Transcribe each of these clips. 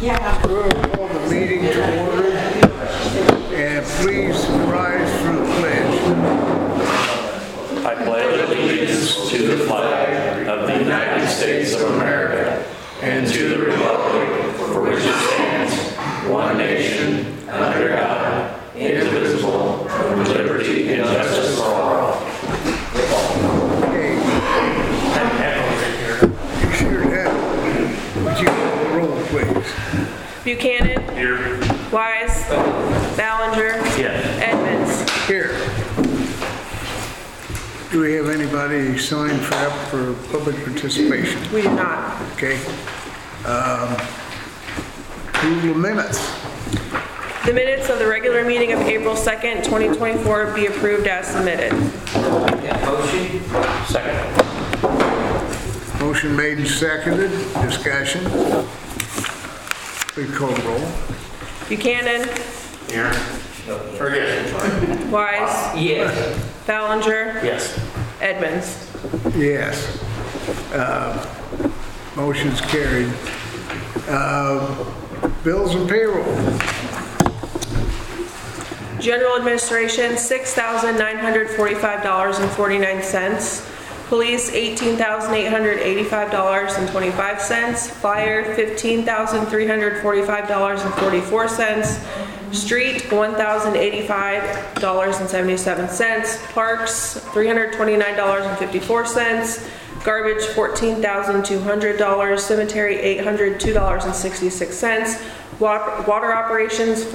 Yeah. We'll call the meeting to order, and please rise for the pledge. I pledge allegiance to the flag of the United States of America and to the republic for which it stands, one nation, under God, indivisible, with liberty and justice for all. Okay. You sure have. Would you call the roll, please? Buchanan. Here. Wise. Ballinger. Yes. Edmonds. Here. Do we have anybody signed up for public participation? We do not. Okay. Approval of minutes. The minutes of the regular meeting of April 2nd, 2024 be approved as submitted. Motion? Second. Motion made and seconded. Discussion. Please call the roll. Buchanan. Here. Yes. Wise. Yes. Ballinger. Yes. Edmonds. Yes. Motion's carried. Bills and payroll. General administration, $6,945.49. Police, $18,885.25. Fire, $15,345.44. Street, $1,085.77. Parks, $329.54. Garbage, $14,200. Cemetery, $802.66. Water operations,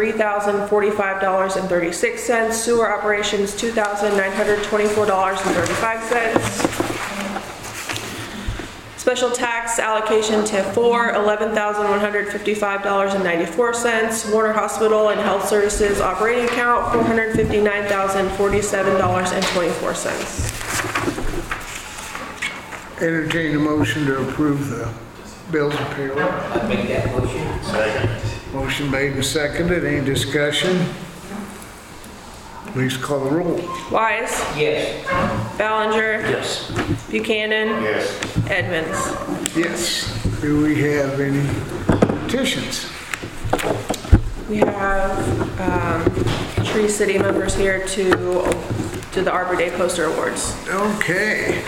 $43,045.36. Sewer operations, $2,924.35. Special tax allocation TIF 4, $11,155.94. Warner Hospital and Health Services operating account, $459,047.24. Entertain a motion to approve the bills and payroll. I make that motion. Second. Motion made and seconded. Any discussion? Please call the roll. Wise. Yes. Ballinger. Yes. Buchanan. Yes. Edmonds. Yes. Do we have any petitions? We have Tree City members here to do the Arbor Day poster awards. Okay.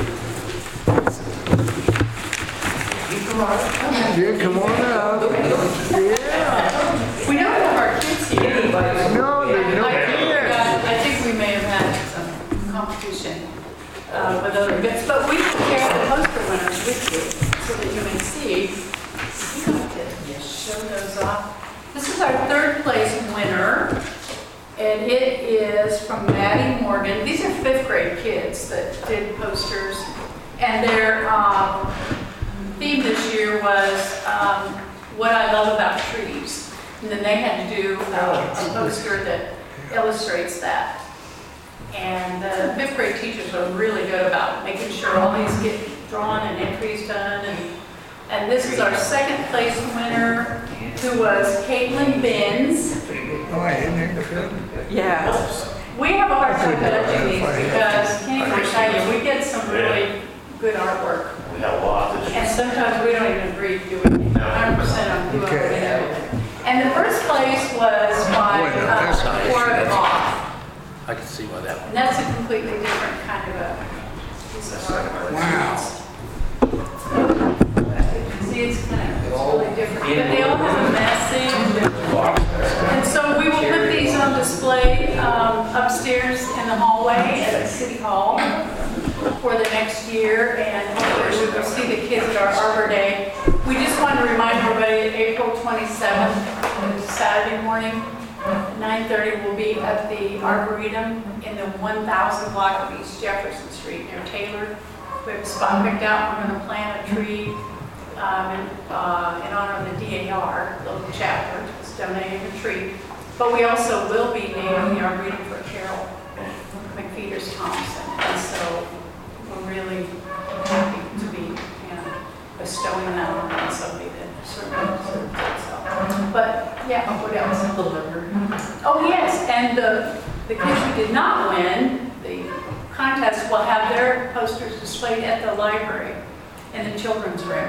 Yeah, come on out. Yeah. We don't have our kids here. No, there's no kids. I think we may have had some competition with other bits, but we can carry the poster winners with you so that you may see. You don't have to show those off. This is our third place winner, and it is from Maddie Morgan. These are 5th grade kids that did posters, and their theme this year was what I love about trees. And then they had to do a poster that illustrates that. And the 5th grade teachers are really good about making sure all these get drawn and entries done. And this is our 2nd place winner, who was Caitlin Benz. Oh, I didn't know. Yeah. We have a hard time judging these because, Kenny will tell you, we get some really good artwork. We have a lot. And sometimes we don't even agree, do we? 100% on who Okay. we know. And the first place was by Cora Goff. I can see why that one. And that's a completely different kind of a piece of artwork. Wow. See, it's kind of really different. But they all have a message. And so we will put these on display upstairs in the hallway at City Hall for the next year, and hopefully we will see the kids at our Arbor Day. We just want to remind everybody that April 27th, Saturday morning, 9:30, will be at the Arboretum in the 1000 block of East Jefferson Street near Taylor. We have a spot picked out. We're going to plant a tree in honor of the DAR, local chapter, is donating a tree. But we also will be naming the Arboretum for Carol McFeeters Thompson, and so we're really happy to be, bestowing that on somebody that certainly deserves it. So. But yeah, what else? Oh yes, and the kids who did not win the contest will have their posters displayed at the library in the children's room.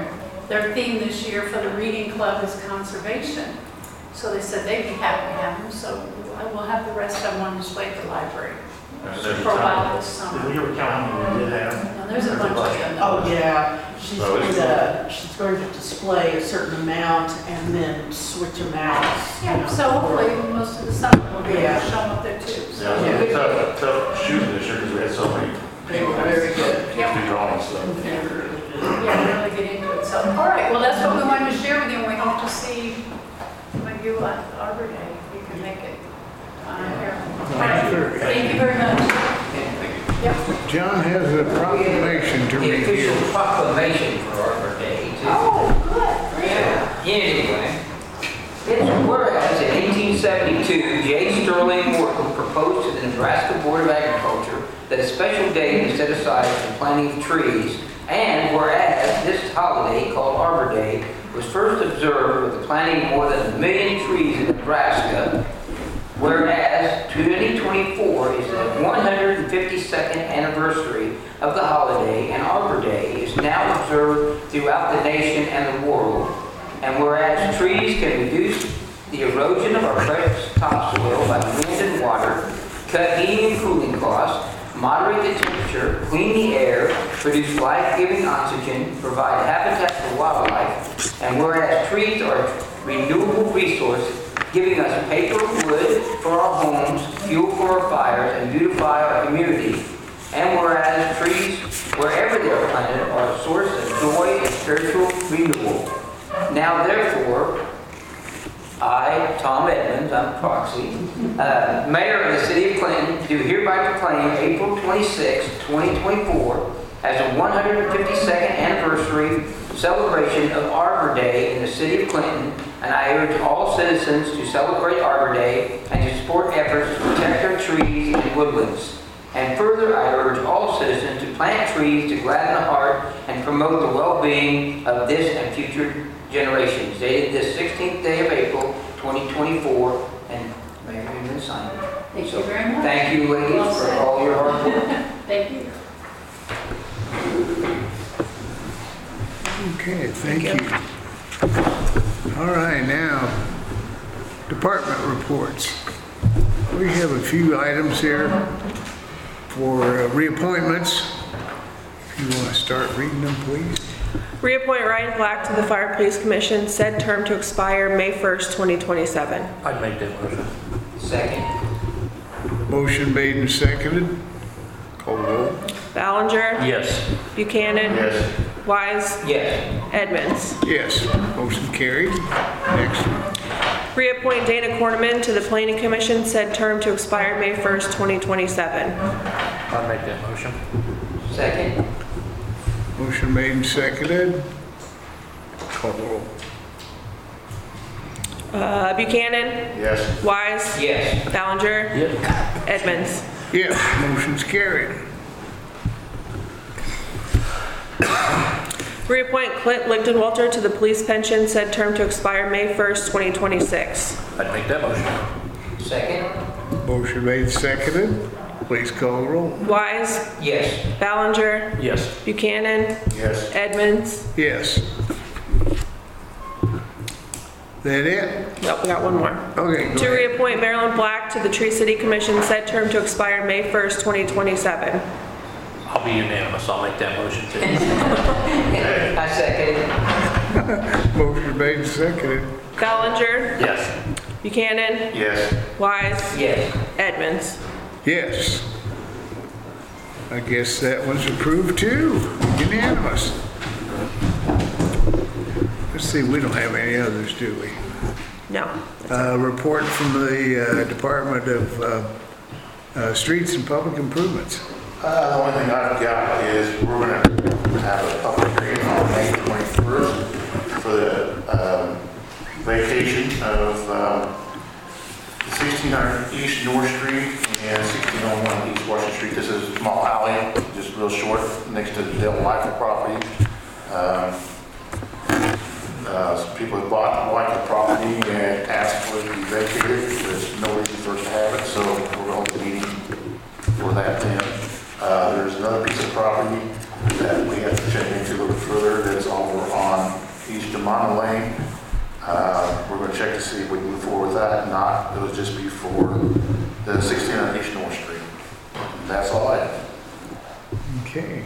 their theme this year for the reading club is conservation. So they said they'd be happy to have them, so we'll have the rest of them on display at the library for a while this Did summer. we ever count how many we did have? Now, there's a bunch of them. Oh, yeah, she's So going it's- she's going to display a certain amount and then switch them out. you Yeah, know, so hopefully most of the summer will be able Yeah. to show them up there too. So Yeah, it was a tough shooting this year because we had so many. They were very good. Kids do drawing stuff. They were really good. yeah, really get into it. So, all right, well, that's what we wanted to share with you, and we hope to see you at Arbor Day, if you can make it here. All right, thank you very much. Yep. John has a proclamation to The read official here. proclamation for Arbor Day, too. Oh, good. Yeah, anyway. It's whereas in 1872, J. Sterling Morton proposed to the Nebraska Board of Agriculture that a special day be set aside for the planting of trees, and whereas this holiday, called Arbor Day, was first observed with the planting of more than 1 million trees in Nebraska, whereas 2024 is the 152nd anniversary of the holiday, and Arbor Day is now observed throughout the nation and the world. And whereas trees can reduce the erosion of our precious topsoil by wind and water, cut heating and cooling costs, moderate the temperature, clean the air, produce life-giving oxygen, provide habitat for wildlife, and whereas trees are a renewable resource, giving us paper, wood for our homes, fuel for our fires, and beautify our community. And whereas trees, wherever they are planted, are a source of joy and spiritual renewal. Now therefore, I, Tom Edmonds, I'm proxy, Mayor of the City of Clinton, do hereby proclaim April 26, 2024 as the 152nd anniversary celebration of Arbor Day in the City of Clinton, and I urge all citizens to celebrate Arbor Day and to support efforts to protect our trees and woodlands. And further, I urge all citizens to plant trees to gladden the heart and promote the well-being of this and future generations. Dated this 16th day of April, 2024, and Mayor, you can sign it. Thank you very much. Thank you, ladies, Well for said. all your hard work. Thank you. Okay, thank you. All right, now, department reports. We have a few items here for reappointments. If you want to start reading them, please. Reappoint Ryan Black to the Fire Police Commission, said term to expire May 1st, 2027. I'd make that motion. Second. Motion made and seconded. Call the roll. Ballinger. Yes. Buchanan. Yes. Wise. Yes. Edmonds. Yes, motion carried. Next. Reappoint Dana Corneman to the Planning Commission, said term to expire May 1st, 2027. I'd make that motion. Second. Motion made and seconded. Call the roll. Buchanan. Yes. Wise. Yes. Ballinger. Yes. Edmonds. Yes, motion's carried. Reappoint Clint Lichtenwalter to the Police Pension, said term to expire May 1st, 2026. I'd make that motion. Second. Motion made and seconded. Please call the roll. Wise. Yes. Ballinger. Yes. Buchanan. Yes. Edmonds. Yes. That it? Nope, we got one more. Okay, go To ahead. reappoint Marilyn Black to the Tree City Commission, said term to expire May 1st, 2027. I'll be unanimous. I'll make that motion too. I second. Motion made and seconded. Ballinger. Yes. Buchanan. Yes. Wise. Yes. Edmonds. Yes. I guess that one's approved too. Unanimous. Let's see, we don't have any others, do we? No. Report from the Department of Streets and Public Improvements. The only thing I've got is we're going to have a public hearing on May 21st for the vacation of 1600 East North Street and 1601 East Washington Street. This is a small alley, just real short, next to the Dale Life property. Some people have bought and liked the property and asked for it to be vacated. There's no reason for us to have it, so we're going to be meeting for that then. There's another piece of property that we have to check into a little further that's over on east of Mono Lane. We're going to check to see if we can move forward with that. If not, it'll just be for the 1600 East North Street. That's all I have. Okay.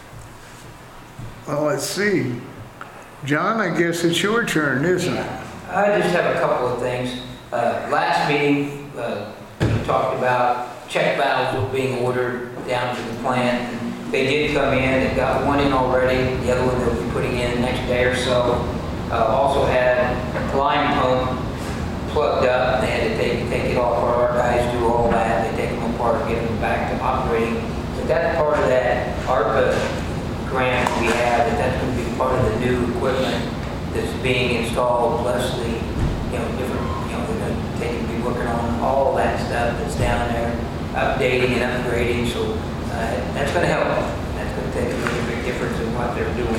Well, let's see. John, I guess it's your turn, isn't it? I just have a couple of things. Last meeting, we talked about check valves being ordered down to the plant. And they did come in, they got one in already, the other one they'll be putting in the next day or so. Also had a line pump plugged up, they had to take it off. Our guys do all that, they take them apart, get them back to operating. But that's part of that ARPA grant we have, that's going to be part of the new equipment that's being installed, plus the, different, they're going to be working on all that stuff that's down there, updating and upgrading, so that's going to help. That's going to take a really big difference in what they're doing.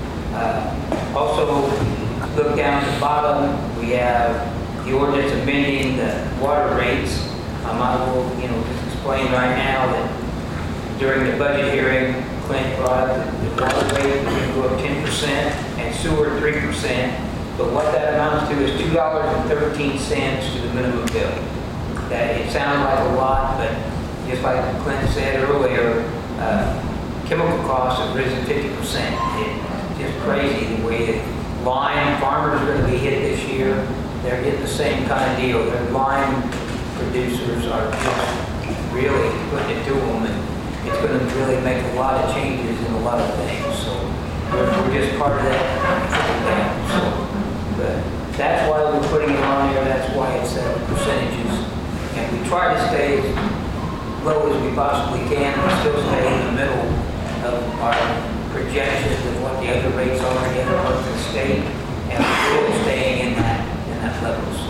Also, look down at the bottom, we have the ordinance amending the water rates. I will, just explain right now that during the budget hearing, Clint brought up the water rate was going to go up 10% and sewer 3%. But what that amounts to is $2.13 to the minimum bill. That it sounds like a lot, but just like Clint said earlier, chemical costs have risen 50%. It's just crazy the way that lime farmers are going to be hit this year. They're getting the same kind of deal. Their lime producers are just really putting it to them, and it's going to really make a lot of changes in a lot of things. So we're just part of that. So, but that's why we're putting it on there. That's why it's percentages, and we try to stay as low as we possibly can, but still stay in the middle of our projections of what the other rates are in the other parts of the state, and we're still staying in that level. So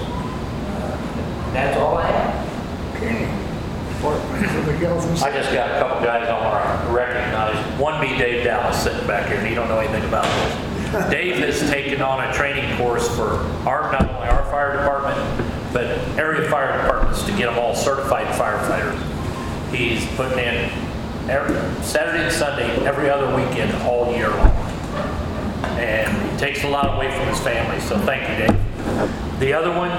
that's all I have. Okay. Somebody else? I just got a couple guys I want to recognize. One be Dave Dallas sitting back here, and he don't know anything about this. Dave has taken on a training course for not only our fire department, but area fire departments to get them all certified firefighters. He's putting in Saturday and Sunday, every other weekend, all year long. And he takes a lot away from his family, so thank you, Dave. The other one,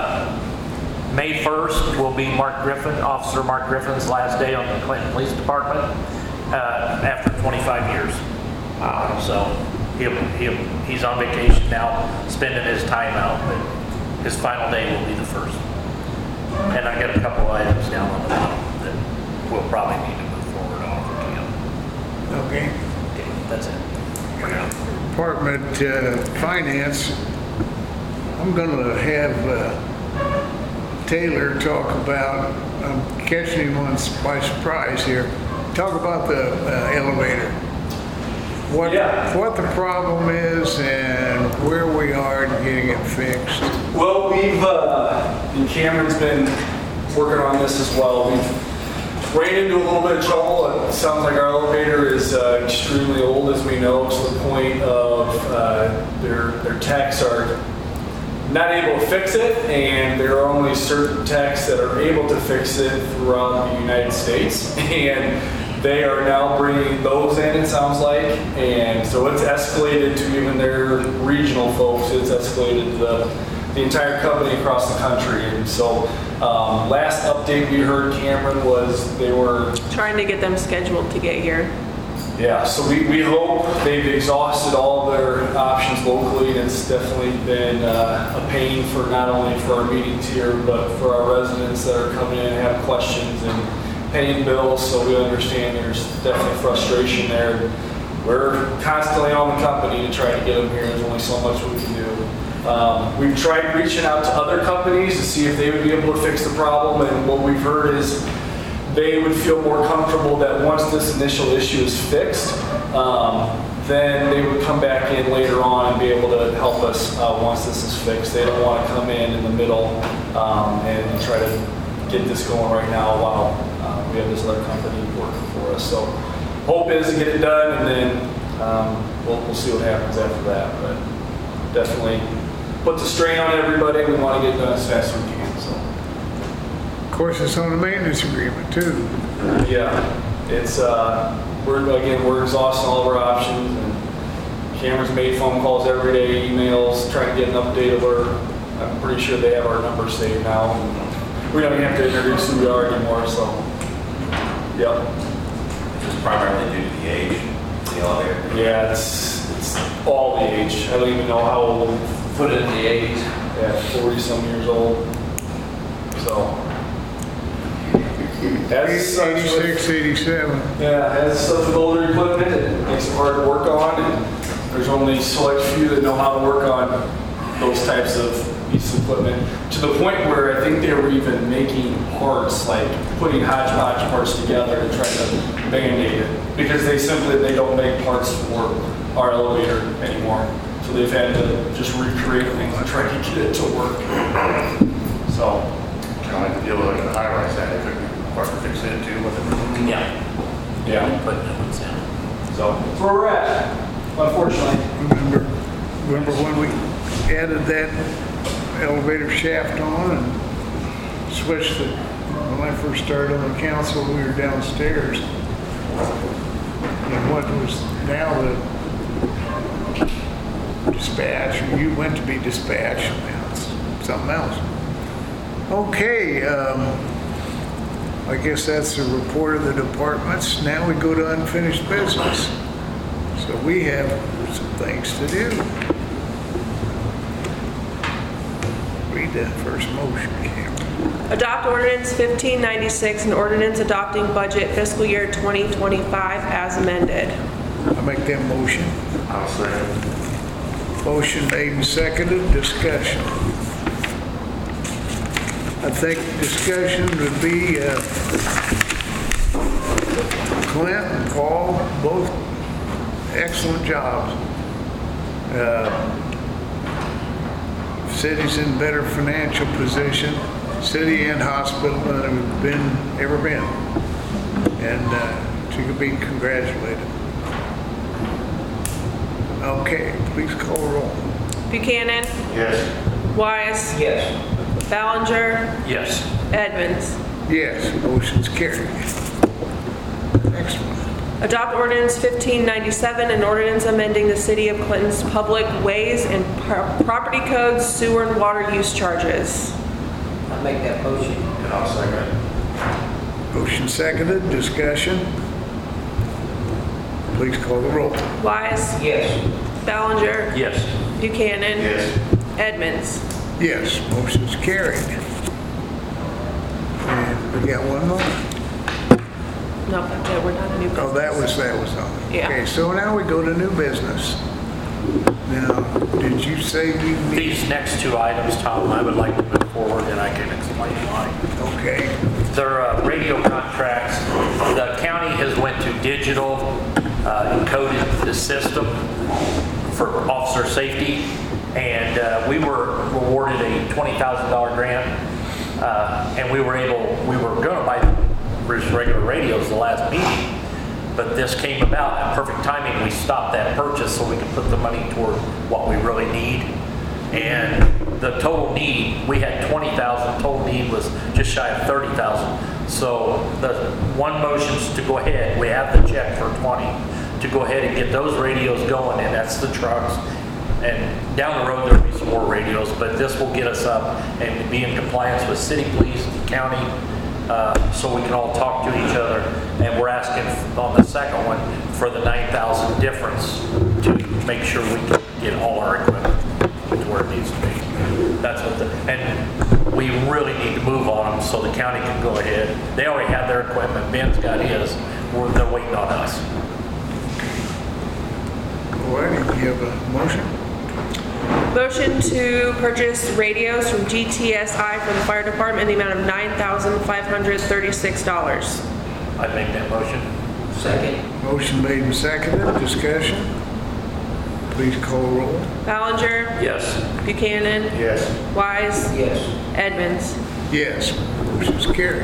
May 1st will be Officer Mark Griffin's last day on the Clinton Police Department after 25 years. So he's on vacation now, spending his time out, but his final day will be the 1st. And I got a couple of items down on the bottom that we'll probably need to move forward on for Kim. Okay. Okay, that's it for now. Department Finance, I'm going to have Taylor talk about, I'm catching him by surprise here, talk about the elevator. What the problem is and where we are in getting it fixed. Well, and Cameron's been working on this as well. We've ran into a little bit of trouble. It sounds like our elevator is extremely old, as we know, to the point of their techs are not able to fix it, and there are only certain techs that are able to fix it throughout the United States, and they are now bringing those in, it sounds like, and so it's escalated to even their regional folks. It's escalated to the entire company across the country. And so last update we heard, Cameron, was they were Trying to get them scheduled to get here. Yeah, so we hope they've exhausted all their options locally, and it's definitely been a pain for not only for our meetings here, but for our residents that are coming in and have questions and paying bills. So we understand there's definitely frustration there. We're constantly on the company to try to get them here. There's only so much we can do. We've tried reaching out to other companies to see if they would be able to fix the problem, and what we've heard is they would feel more comfortable that once this initial issue is fixed, then they would come back in later on and be able to help us once this is fixed. They don't want to come in the middle and try to get this going right now while we have this other company working for us. So hope is to get it done, and then we'll see what happens after that. But definitely puts a strain on everybody. We want to get it done as fast as we can. So. Of course, it's on a maintenance agreement too. Yeah, it's we're exhausting all of our options, and Cameron's made phone calls every day, emails, trying to get an update of her. I'm pretty sure they have our number saved now. We don't even have to introduce who we are anymore, so. Yep. It's primarily due to the age of the elevator. Yeah, it's all the age. I don't even know how old. Put it in the 80s. Yeah, 40-some years old. So. As such with- 86, 87. Yeah, as such with older equipment, it makes it hard to work on. And there's only select few that know how to work on those types of pieces of equipment. To the point where I think they were even making parts, like putting hodgepodge parts together to try to band-aid it. Because they don't make parts for our elevator anymore. So they've had to just recreate things and try to get it to work. So. Kind of like the deal with like the high-rise that they couldn't quite fix it too with it. Yeah. Yeah. Put new ones in. So that's where we're at, unfortunately. Remember when we added that elevator shaft on and switched it? When I first started on the council, we were downstairs. And what was now the dispatch, or you went to be dispatched, now it's something else. Okay, I guess that's the report of the departments. Now we go to unfinished business. So we have some things to do. Read that first motion, Cameron. Adopt ordinance 1596, an ordinance adopting budget fiscal year 2025 as amended. I make that motion. I'll say. Motion made and seconded, discussion. I think discussion would be Clint and Paul, both excellent jobs. City's in better financial position, city and hospital than we've ever been. And she could be congratulated. Okay, please call roll. Buchanan, Yes. Wise, Yes. Ballinger, Yes. Edmonds. Yes, motion's carried. Next one. Adopt ordinance 1597, an ordinance amending the City of Clinton's public ways and property codes, sewer and water use charges. I make that motion. And I'll second. Motion seconded, discussion. Please call the roll. Wise, Yes. Ballinger, Yes. Buchanan, Yes. Edmonds. Yes, motion's carried. And we got one more? No, that's it, we're done. New Oh, business. that was on. Yeah. Okay, so now we go to new business. Now, did you say you need, These next two items, Tom, I would like to move forward and I can explain why. okay, They're radio contracts. The county has went to digital, encoded the system for officer safety, and we were awarded a $20,000 grant, and we were going to buy regular radios the last meeting, but this came about at perfect timing. We stopped that purchase so we could put the money toward what we really need. And the total need, we had 20,000, total need was just shy of 30,000. So the one motion's to go ahead, we have the check for 20, to go ahead and get those radios going, and that's the trucks. And down the road, there'll be some more radios, but this will get us up and be in compliance with city, police, county, so we can all talk to each other. And we're asking on the second one for the 9,000 difference to make sure we can get all our equipment to where it needs to be. That's what and we really need to move on them so the county can go ahead. They already have their equipment. Ben's got his. They're waiting on us. all right, you have a motion? Motion to purchase radios from GTSI for the fire department in the amount of $9,536. I'd make that motion. Second. Motion made and seconded, discussion. Please call roll. Ballinger, Yes. Buchanan, Yes. Wise, Yes. Edmonds. Yes, motion's carried.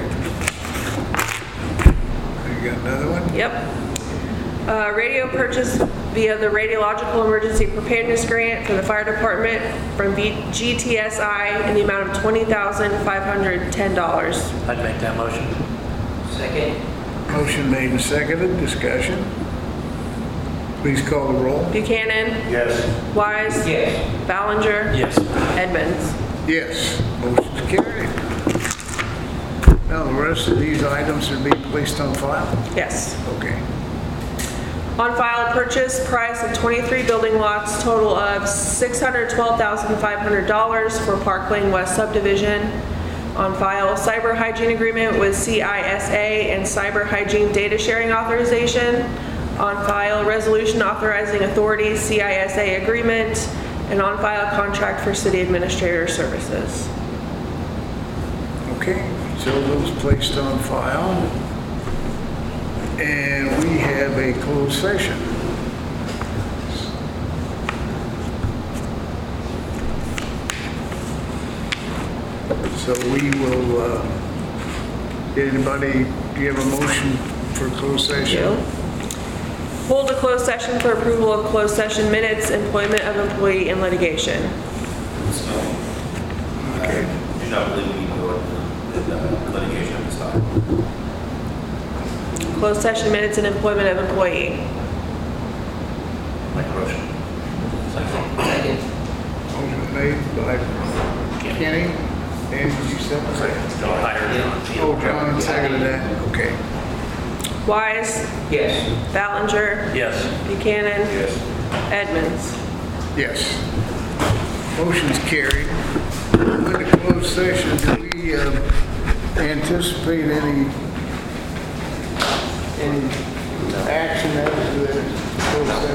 You got another one? Yep. Radio purchase via the Radiological Emergency Preparedness Grant for the fire department from GTSI in the amount of $20,510. I'd make that motion. Second. Motion made and seconded, discussion. Please call the roll. Buchanan, Yes. Wise, Yes. Ballinger, Yes. Edmonds. Yes, motion's carried. Now, the rest of these items are being placed on file? Yes. Okay. On file purchase price of 23 building lots, total of $612,500 for Park Lane West subdivision. On file, cyber hygiene agreement with CISA and cyber hygiene data sharing authorization. On file, resolution authorizing authorities CISA agreement. And on file, contract for city administrator services. Okay, so those placed on file. And we have a closed session. So we will, anybody, do you have a motion for closed session? Hold a closed session for approval of closed session minutes, employment of employee and litigation. I do not believe we need to go into litigation at this time. Closed session minutes and employment of employee. Make a motion. Second. Motion made by Kenny, and you said? Oh, John seconded that, okay. Wise, Yes. Ballinger, Yes. Buchanan, Yes. Edmonds. Yes. Motion's carried. Under closed session, do we anticipate any action after the closed session?